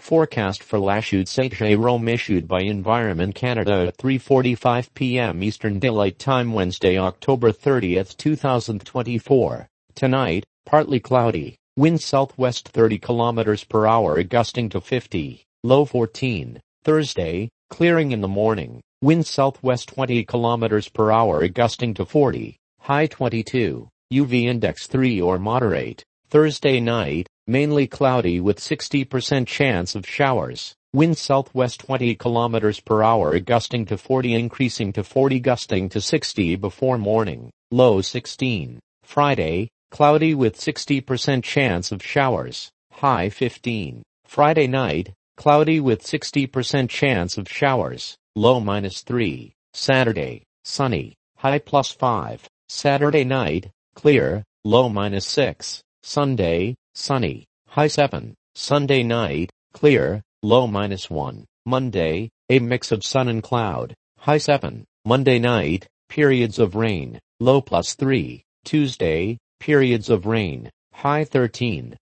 Forecast for La Chute Saint-Jérôme issued by Environment Canada at 3:45 p.m. Eastern Daylight Time Wednesday, October 30th, 2024. Tonight, partly cloudy. Wind southwest 30 km per hour gusting to 50. Low 14. Thursday, clearing in the morning. Wind southwest 20 km per hour gusting to 40. High 22. UV index 3 or moderate. Thursday night, mainly cloudy with 60% chance of showers. Wind southwest 20 km per hour gusting to 40 increasing to 40 gusting to 60 before morning. Low 16. Friday, cloudy with 60% chance of showers. High 15. Friday night, cloudy with 60% chance of showers. Low -3. Saturday, sunny. High +5. Saturday night, clear. Low -6. Sunday, sunny. High 7. Sunday night, clear. Low -1. Monday, a mix of sun and cloud. High 7. Monday night, periods of rain. Low +3. Tuesday, periods of rain. High 13.